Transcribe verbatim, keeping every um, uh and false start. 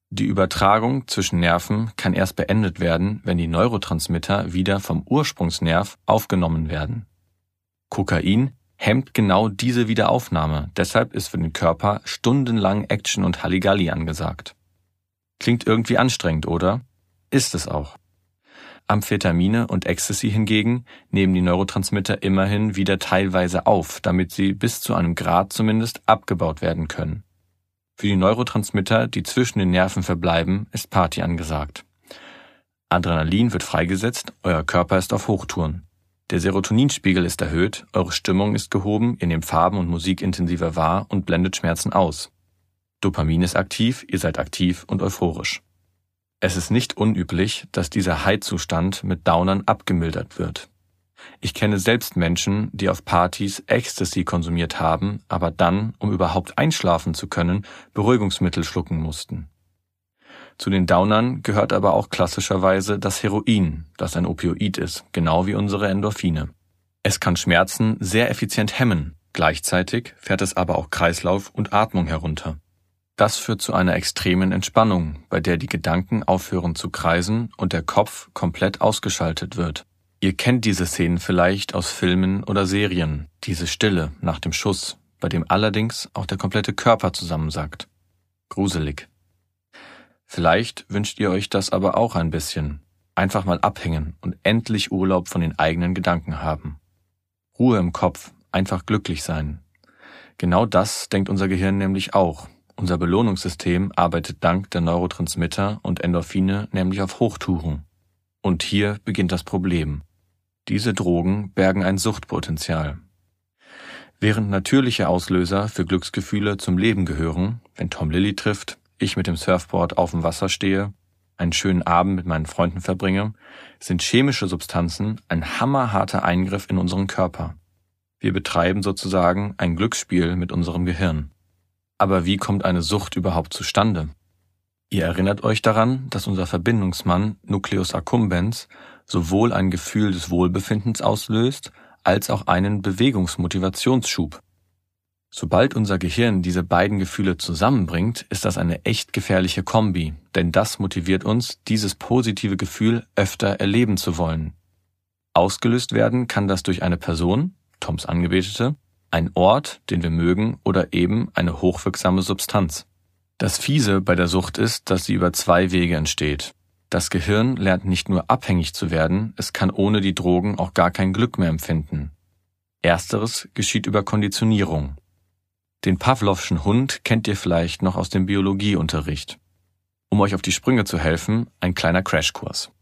Die Übertragung zwischen Nerven kann erst beendet werden, wenn die Neurotransmitter wieder vom Ursprungsnerv aufgenommen werden. Kokain hemmt genau diese Wiederaufnahme, deshalb ist für den Körper stundenlang Action und Halligalli angesagt. Klingt irgendwie anstrengend, oder? Ist es auch. Amphetamine und Ecstasy hingegen nehmen die Neurotransmitter immerhin wieder teilweise auf, damit sie bis zu einem Grad zumindest abgebaut werden können. Für die Neurotransmitter, die zwischen den Nerven verbleiben, ist Party angesagt. Adrenalin wird freigesetzt, euer Körper ist auf Hochtouren. Der Serotoninspiegel ist erhöht, eure Stimmung ist gehoben, ihr nehmt Farben und Musik intensiver wahr und blendet Schmerzen aus. Dopamin ist aktiv, ihr seid aktiv und euphorisch. Es ist nicht unüblich, dass dieser High-Zustand mit Downern abgemildert wird. Ich kenne selbst Menschen, die auf Partys Ecstasy konsumiert haben, aber dann, um überhaupt einschlafen zu können, Beruhigungsmittel schlucken mussten. Zu den Downern gehört aber auch klassischerweise das Heroin, das ein Opioid ist, genau wie unsere Endorphine. Es kann Schmerzen sehr effizient hemmen, gleichzeitig fährt es aber auch Kreislauf und Atmung herunter. Das führt zu einer extremen Entspannung, bei der die Gedanken aufhören zu kreisen und der Kopf komplett ausgeschaltet wird. Ihr kennt diese Szenen vielleicht aus Filmen oder Serien, diese Stille nach dem Schuss, bei dem allerdings auch der komplette Körper zusammensackt. Gruselig. Vielleicht wünscht ihr euch das aber auch ein bisschen. Einfach mal abhängen und endlich Urlaub von den eigenen Gedanken haben. Ruhe im Kopf, einfach glücklich sein. Genau das denkt unser Gehirn nämlich auch. Unser Belohnungssystem arbeitet dank der Neurotransmitter und Endorphine nämlich auf Hochtouren. Und hier beginnt das Problem. Diese Drogen bergen ein Suchtpotenzial. Während natürliche Auslöser für Glücksgefühle zum Leben gehören, wenn Tom Lilly trifft, ich mit dem Surfboard auf dem Wasser stehe, einen schönen Abend mit meinen Freunden verbringe, sind chemische Substanzen ein hammerharter Eingriff in unseren Körper. Wir betreiben sozusagen ein Glücksspiel mit unserem Gehirn. Aber wie kommt eine Sucht überhaupt zustande? Ihr erinnert euch daran, dass unser Verbindungsmann Nucleus accumbens sowohl ein Gefühl des Wohlbefindens auslöst, als auch einen Bewegungsmotivationsschub. Sobald unser Gehirn diese beiden Gefühle zusammenbringt, ist das eine echt gefährliche Kombi, denn das motiviert uns, dieses positive Gefühl öfter erleben zu wollen. Ausgelöst werden kann das durch eine Person, Toms Angebetete, ein Ort, den wir mögen, oder eben eine hochwirksame Substanz. Das Fiese bei der Sucht ist, dass sie über zwei Wege entsteht. Das Gehirn lernt nicht nur abhängig zu werden, es kann ohne die Drogen auch gar kein Glück mehr empfinden. Ersteres geschieht über Konditionierung. Den Pawlowschen Hund kennt ihr vielleicht noch aus dem Biologieunterricht. Um euch auf die Sprünge zu helfen, ein kleiner Crashkurs.